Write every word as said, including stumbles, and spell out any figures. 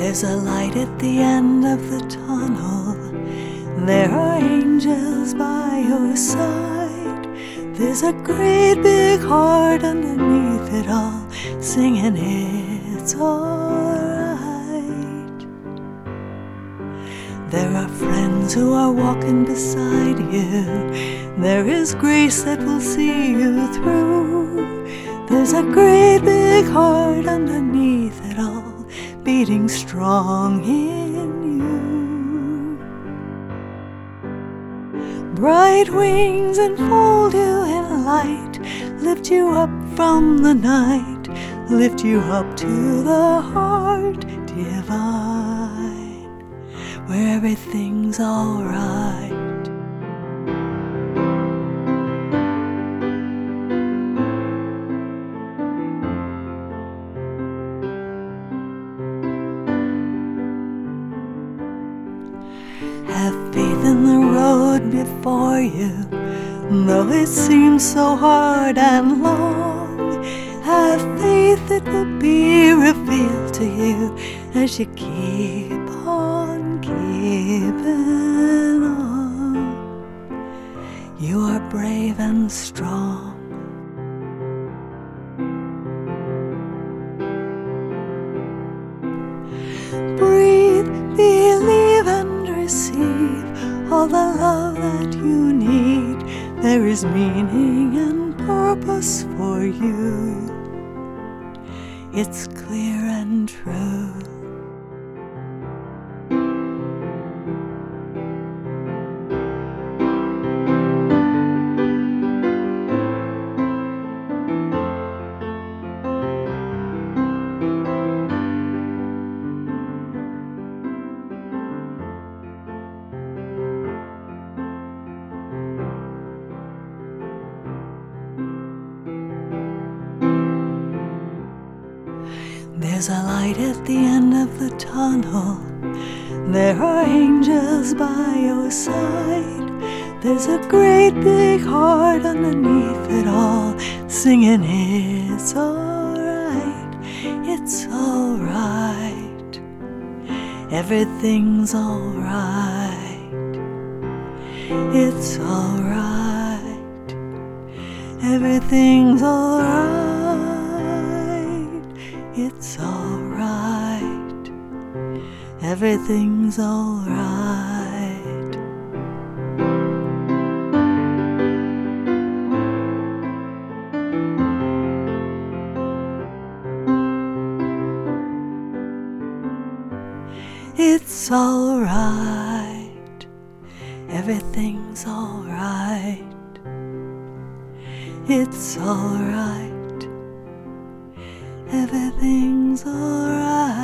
There's a light at the end of the tunnel. There are angels by your side. There's a great big heart underneath it all, singing it's alright. There are friends who are walking beside you. There is grace that will see you through. There's a great big heart underneath it all, beating strong in you. Bright wings enfold you in light, lift you up from the night, lift you up to the heart divine, where everything's alright. Have faith in the road before you, though it seems so hard and long. Have faith it will be revealed to you as you keep on keeping on. You are brave and strong. Breathe, believe and receive all the love that you need. There is meaning and purpose for you. It's clear and true. There's a light at the end of the tunnel. There are angels by your side. There's a great big heart underneath it all, singing it's alright, it's alright, everything's alright, it's alright, everything's alright. It's alright, everything's alright. It's alright, everything's alright. It's alright, everything's alright.